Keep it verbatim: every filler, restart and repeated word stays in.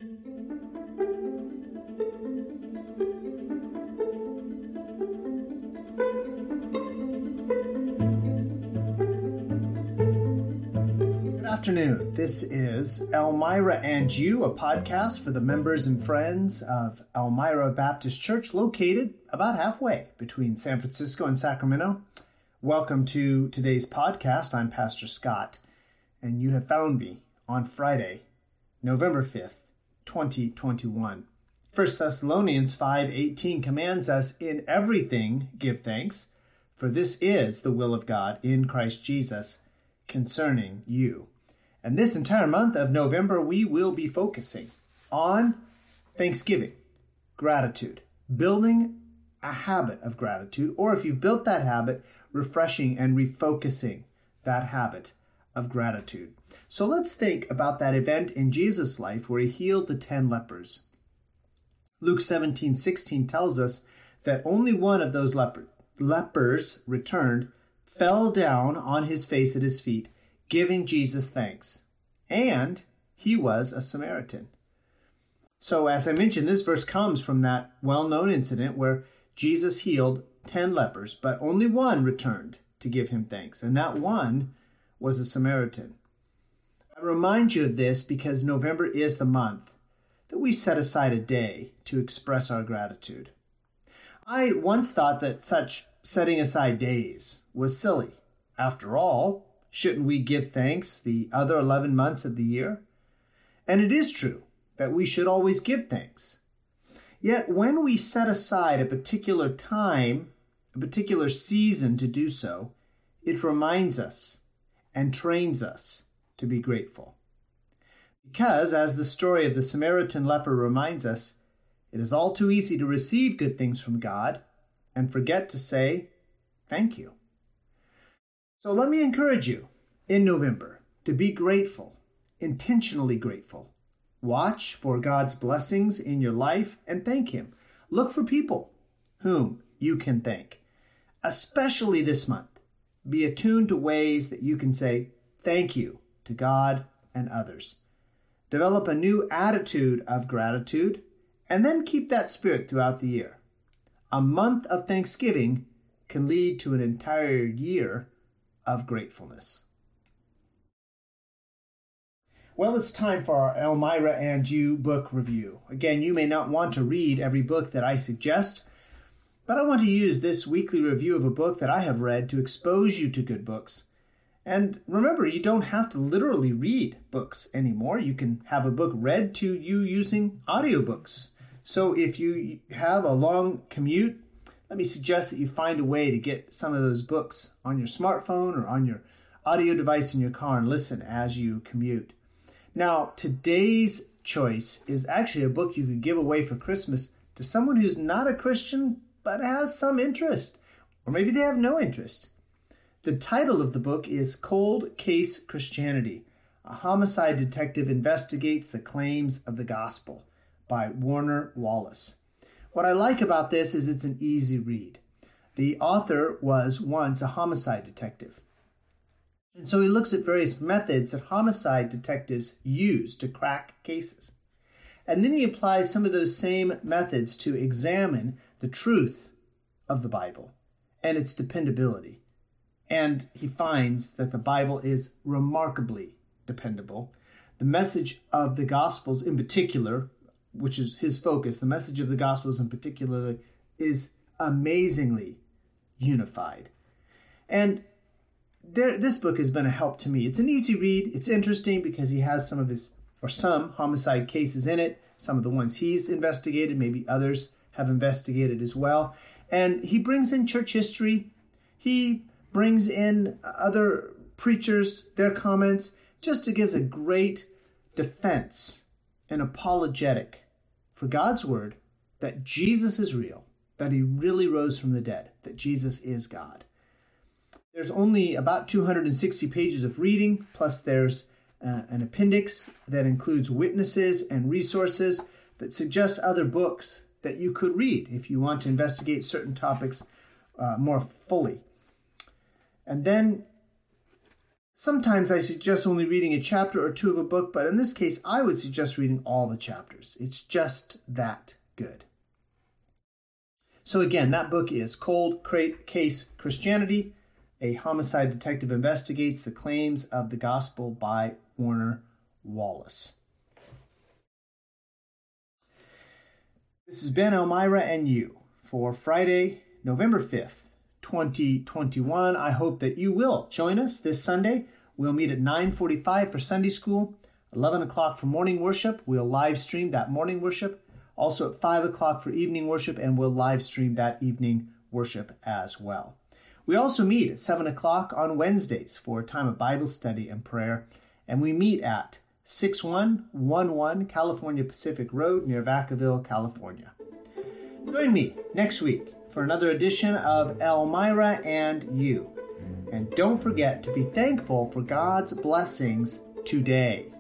Good afternoon. This is Elmira and You, a podcast for the members and friends of Elmira Baptist Church, located about halfway between San Francisco and Sacramento. Welcome to today's podcast. I'm Pastor Scott, and you have found me on Friday, November fifth, twenty twenty-one. First Thessalonians five eighteen commands us, "In everything give thanks, for this is the will of God in Christ Jesus concerning you." And this entire month of November, we will be focusing on Thanksgiving, gratitude, building a habit of gratitude, or if you've built that habit, refreshing and refocusing that habit of gratitude. So let's think about that event in Jesus' life where he healed the ten lepers. Luke seventeen sixteen tells us that only one of those leper, lepers returned, fell down on his face at his feet, giving Jesus thanks. And he was a Samaritan. So as I mentioned, this verse comes from that well-known incident where Jesus healed ten lepers, but only one returned to give him thanks. And that one was a Samaritan. I remind you of this because November is the month that we set aside a day to express our gratitude. I once thought that such setting aside days was silly. After all, shouldn't we give thanks the other eleven months of the year? And it is true that we should always give thanks. Yet when we set aside a particular time, a particular season to do so, it reminds us and trains us to be grateful. Because, as the story of the Samaritan leper reminds us, it is all too easy to receive good things from God and forget to say thank you. So let me encourage you in November to be grateful, intentionally grateful. Watch for God's blessings in your life and thank him. Look for people whom you can thank. Especially this month, be attuned to ways that you can say thank you to God and others. Develop a new attitude of gratitude and then keep that spirit throughout the year. A month of Thanksgiving can lead to an entire year of gratefulness. Well, it's time for our Elmira and You book review. Again, you may not want to read every book that I suggest, but I want to use this weekly review of a book that I have read to expose you to good books. And remember, you don't have to literally read books anymore. You can have a book read to you using audiobooks. So if you have a long commute, let me suggest that you find a way to get some of those books on your smartphone or on your audio device in your car and listen as you commute. Now, today's choice is actually a book you could give away for Christmas to someone who's not a Christian but has some interest, or maybe they have no interest. The title of the book is Cold Case Christianity: A Homicide Detective Investigates the Claims of the Gospel by Warner Wallace. What I like about this is it's an easy read. The author was once a homicide detective. And so he looks at various methods that homicide detectives use to crack cases. And then he applies some of those same methods to examine the truth of the Bible and its dependability. And he finds that the Bible is remarkably dependable. The message of the Gospels in particular, which is his focus, the message of the Gospels in particular, is amazingly unified. And there, this book has been a help to me. It's an easy read. It's interesting because he has some of his, or some homicide cases in it, some of the ones he's investigated, maybe others have investigated as well. And he brings in church history. He brings in other preachers, their comments, just to give a great defense and apologetic for God's word that Jesus is real, that he really rose from the dead, that Jesus is God. There's only about two hundred sixty pages of reading, plus there's uh, an appendix that includes witnesses and resources that suggest other books that you could read if you want to investigate certain topics uh, more fully. And then Sometimes I suggest only reading a chapter or two of a book, but in this case, I would suggest reading all the chapters. It's just that good. So again, that book is Cold Case Christianity, A Homicide Detective Investigates the Claims of the Gospel by Warner Wallace. This has been Elmira and You for Friday, November fifth, twenty twenty-one. I hope that you will join us this Sunday. We'll meet at nine forty-five for Sunday school, eleven o'clock for morning worship. We'll live stream that morning worship. Also at five o'clock for evening worship, and we'll live stream that evening worship as well. We also meet at seven o'clock on Wednesdays for a time of Bible study and prayer, and we meet at six one one one California Pacific Road near Vacaville, California. Join me next week for another edition of Elmira and You. And don't forget to be thankful for God's blessings today.